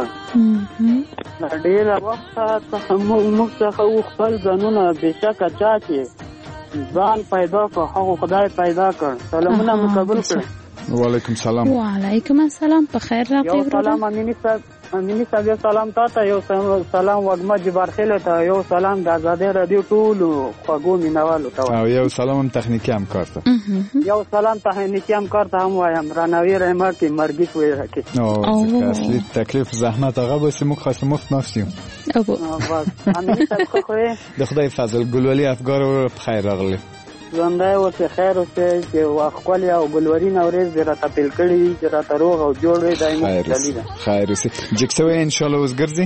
لډیره وخت څخه مونږ څخه خپل ځانونه بېشکه چا چې ځان پیدا کړ هغه خدای پیدا کړ. سلامونه مو قبول کړئ. وعلیکم سلام. وعلیکم السلام. په خیر راغلی. یو سلام امینی صاحب، یو سلام تاته، یو سلام وږمه جبارخیل ته، یو سلام د آزادۍ رادیو ټولو خوږو مینوالو ته، او یو سلام هم تخنیکي همکار ته، یو سلام تخنیکي همکار ته هم وایم. رانوی رحمه کې مرګي کوي راکې او اصلي تکلیف زحمت هغه بس موږ خاصه مفت ناستیم. او بس امینی صاحب خو د خدای فضل ګلولي افګار په خیر راغلی. ژوندی اوسې، خیر اوسې، چې ښکلې او ګلورین ورځ دې راته پیل کړي چې راته روغ او جوړ وي. دایمي دلي ده. خیر اوسې. جګسوی انشاءالله اوس ګرځي؟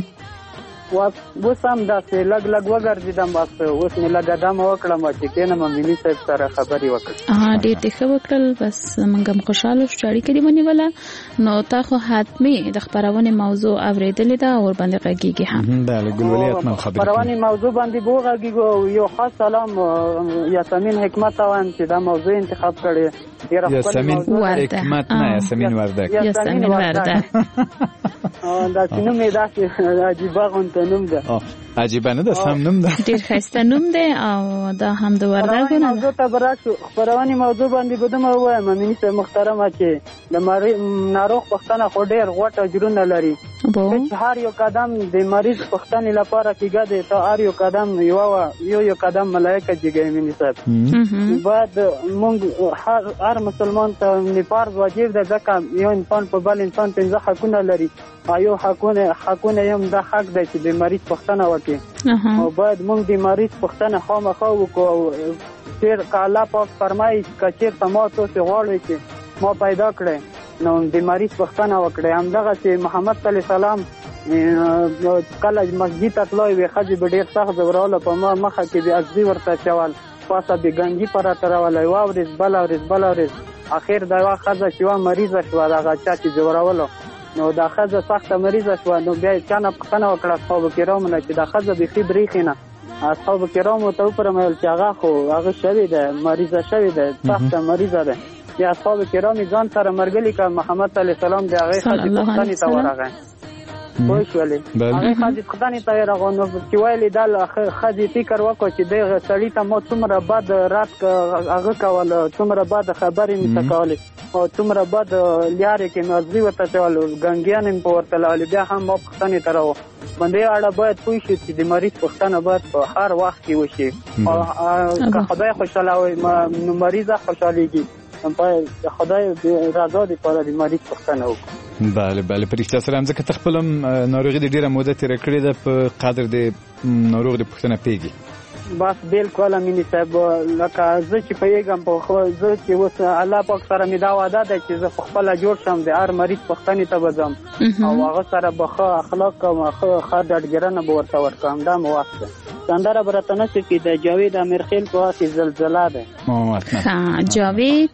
اوس هم داسې لږ لږ وګرځېدم. بس اوس مې لږه دمه وکړم چې کېنم ملي صاحب سره خبرې وکړم. ډېر دې ښه وکړل. بس موږ هم خوشحاله شو چې اړیکه دې ونیوله. نو تا خو حتمي د خپرونې موضوع اورېدلې ده او ورباندې غږېږي هم. بله ګلولي حتما خبرې خپرونې موضوع باندې به وغږېږو. یو خاص سلام یاسمین حکمت ته وایم چې دا موضوع انتخاب کړې. یاسمین حکمت نه، یاسمین وردک. یاسمین وردک. دا چې نوم یې داسې عجیبه غونته نوم ده. عجیبه نه ده، سم نوم ده. ډېر ښایسته نوم دی او دا هم د وردګو نه ده. موضوع ته برعکس خپرونې موضوع باندې به دومره ووایم امیني صاحب محترمه چې د ناروغ پوښتنه خو ډېر غوټ اجرونه لري. چې هر یو قدم د مریض پوښتنې لپاره کېږه دی، ته هر یو قدم یو قدم ملایکه جګوي امیني صاحب. باید موږ هر مسلمان ته فرض واجب ده، ځکه یو انسان په بل انسان 15 حقونه لري. یو حقونه یم دا حق دی چې د مریض پوښتنه وکړي. او باید موږ د مریض پوښتنه خامخا وکړو. او چېر که الله پاک فرمایي که چېرته ما تاسې غواړئ چې ما پیدا کړئ نو د مریض پوښتنه وکړئ. همدغسې محمد صلی الله علیه وسلم کله مسجد ته تللی وي، ښځې به ډېر سخت ځوروله، په مخه کې د اغزي ورته چول، پاسه د ګنګي په راته راوله. یوه ورځ بله ورځ اخر د یوه ښځه چې وه مریضه شوه، دغه چا چې ځورولو، نو دا ښځه سخته مریضه شوه. نو بیا یې چا نه پوښتنه وکړه اصحابو کرامو نه چې دا ښځه بیخي برېښي نه. اصحابو کرامو ته وفرمایل چې هغه شوې ده، مریضه شوې ده، سخته مریضه ده. بیا اصحابو کرام یې ځان سره مرګلي کړ. محمد صلی الله علیه وسلم د هغې ښځې پوښتنې ته ورغی. پوه شولې؟ هغې ښځې پوښتنې ته یې راغی. نو چې ویلې دا ښځې فکر وکړو چې دغه سړي ته ما څومره بد رد هغه کول، څومره بد خبرې مې ته کولې، او څومره بد لیارې کې مې ازغي ورته چول، ګنګیانې مې په ورته لولې. بیا هم ما پوښتنې ته راغو. باندې اړه باید پوه شي چې د مریض پوښتنه باید په هر وخت کې وشي. که خدای خوشحاله وي نو مریض خوشحالېږي. خدای رضا دپاره د مریض پوښتنه وکړو. بله په رښتیا سره هم ځکه ته خپل هم ناروغي د ډېره موده تېره کړې ده، په قدر د ناروغ د پوښتنه پوهېږي. بس بالکل امیني صاحب، لکه زه چې پوهېږم زه چې اوس الله پاک سره مې دا وعده ده چې زه خپله جوړ شم، د هر مریض پوښتنې ته به ځم او هغه سره به ښه اخلاق کوم، ښه ډاډګرنه به ورته ورکوم. دا مو وخت ده. سندره به راته نه چې د جاوید امیرخیل په وخت زلزله ده. جاوید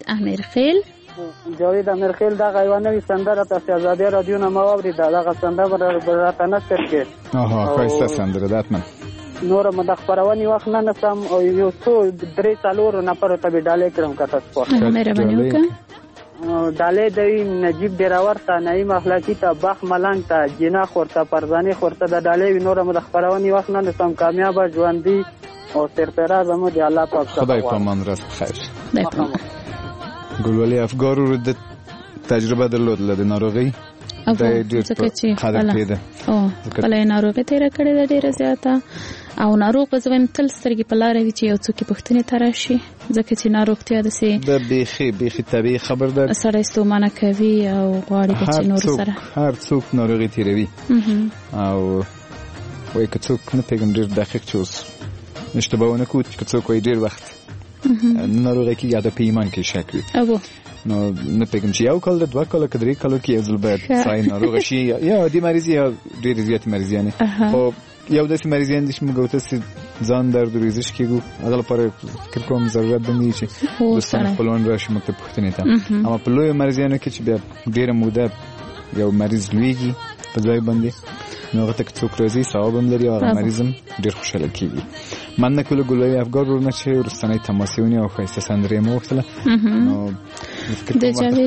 امیرخیل دغه یوه نوې سندره تاسې ازادۍ رادیو نه ما واورېده. دغه سندره به راته نشر کړې. ښایسته سندره ده. حتما نوره مو د خپرونې وخت نه نسم او یو څو 3-4 نفرو ته به ډالۍ کړم. که تاسو مهرباني وکړه. ډالۍ دوی نجیب ډیراور ته، نعیم اخلاقي ته، بخ ملنګ ته، جینا خورته، پرزاني خورته د ډالۍ وي. نوره مو د خپرونې وخت نه نسم. کامیابه ژوندي او سرفراز مو د الله پاک څخه خدای په امان راست بخیر. ګلولي افګارو د تجربه درلودله د ناروغۍ، ځکه چې خپله یې ناروغي تېره کړې ده ډېره زیاته، او ناروغ به زه وایم تل سترګې په لاره وي چې یو څوک یې پوښتنې ته راشي، ځکه چې ناروغتیا داسې د بیخي طبیعي خبر ده، سړی ستومانه کوي او غواړي به چې نورو سره هر څوک ناروغي تېروي. او وایي که څوک نه پوهېږم ډېر دقیق چې اوس اشتباه ونه کړو، که څوک وایي ډېر وخت ناروغي کېږي یا د په ایمان کې شک وي. نو نه پېږم چې یو کال د 2 کال کې 3 کال کې یو ځل باید سای ناروغ شي یا د مریضي یا ډېر زیات مریضیان خو یو داسې مریضیان دي چې موږ تاسو ځان درد ورزش کېږو هغه لپاره فکر کوم ضرورت نه شي دوستان خپلوان راشي مکتب پوښتنې ته اما په لوی مریضیانو کې چې بیا ډېره موده یو مریض لویږي په ځای باندې نو هغه ته څوک راځي ثواب هم لري او هغه مریض هم ډېر خوشحاله کېږي من نه کله ګلوی افګار ورنه چې وروستنۍ تماسیونې او ښایسته سندرې مو وغوښتله نو د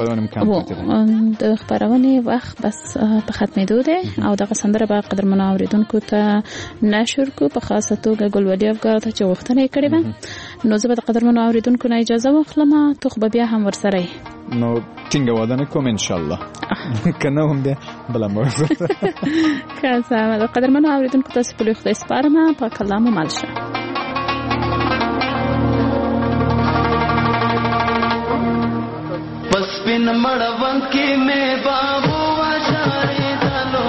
خپرونې وخت بس په ختمېدو دی او دغه سندره به قدرمنو اورېدونکو ته نشر کو په خاصه توګه ګلولي افګار ته چې غوښتنه یې کړې وه نو زه به د قدرمنو اورېدونکو نه اجازه واخلم ته خو به بیا هم ورسره یې نو ټینګه واده نه کوم انشاءالله که نه هم بیا بله موضوع که څه د قدرمنو اورېدونکو تاسې په لوی خدای سپارم پاک الله مو مل شه پسپن مړوند کې مې بابو واشارې دلو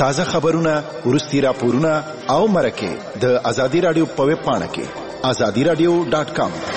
تازه خبرونه، ورستي راپورونه او مرکه د ازادي رادیو په ویب پاڼه کې azadiradio.com